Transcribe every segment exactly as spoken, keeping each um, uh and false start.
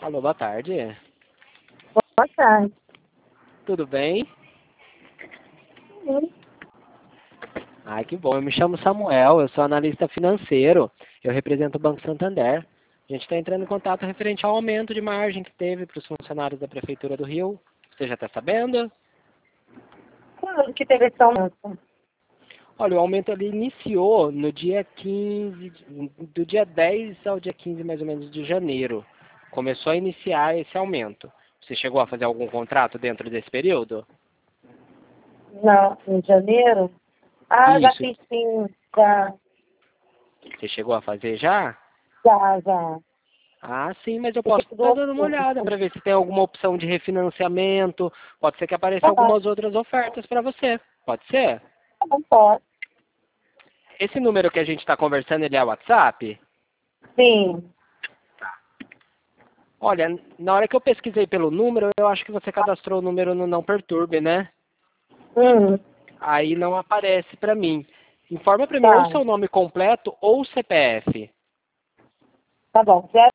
Alô, boa tarde. Boa tarde. Tudo bem? Sim. Ai, que bom. Eu me chamo Samuel, eu sou analista financeiro. Eu represento o Banco Santander. A gente está entrando em contato referente ao aumento de margem que teve para os funcionários da Prefeitura do Rio. Você já está sabendo? Quando que teve esse aumento? Olha, o aumento ele iniciou no dia quinze, do dia dez ao dia quinze mais ou menos de janeiro. Começou a iniciar esse aumento. Você chegou a fazer algum contrato dentro desse período? Não, em janeiro? Ah, já Isso. fiz sim, já, Você chegou a fazer já? já, já. Ah, sim, mas eu Fiquei posso estar do dando uma olhada outubro. para ver se tem alguma opção de refinanciamento. Pode ser que apareça Tá, algumas outras ofertas para você. Pode ser? não pode. Esse número que a gente está conversando, ele é WhatsApp? Sim. Olha, na hora que eu pesquisei pelo número, eu acho que você cadastrou o número no Não Perturbe, né? Hum, Aí não aparece para mim. Informa para mim ou o tá, seu nome completo ou o C P F. tá bom. Zero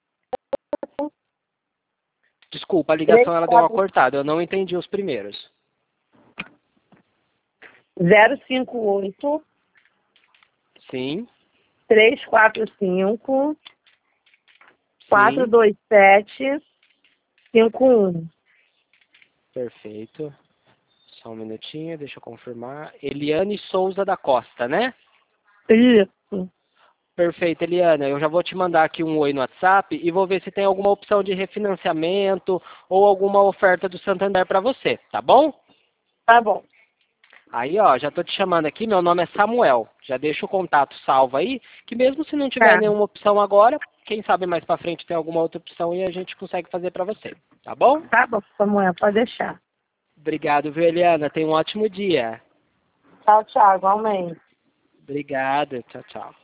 Desculpa, a três ligação ela deu uma quatro cortada. Eu não entendi os primeiros. zero cinco oito Sim, três quatro cinco quatro sim, dois sete cinco um. perfeito. Só um minutinho, deixa eu confirmar. Eliane Souza da Costa, né? Isso. Perfeito, Eliana. Eu já vou te mandar aqui um oi no WhatsApp e vou ver se tem alguma opção de refinanciamento ou alguma oferta do Santander para você, tá bom? Tá bom. Aí, ó, já tô te chamando aqui, meu nome é Samuel. Já deixa o contato salvo aí, que mesmo se não tiver Tá. nenhuma opção agora, quem sabe mais para frente tem alguma outra opção e a gente consegue fazer para você, tá bom? Tá bom, Samuel, pode deixar. Obrigado, viu, Eliana? Tenha um ótimo dia. Tchau, tchau, igualmente. Obrigado, tchau, tchau.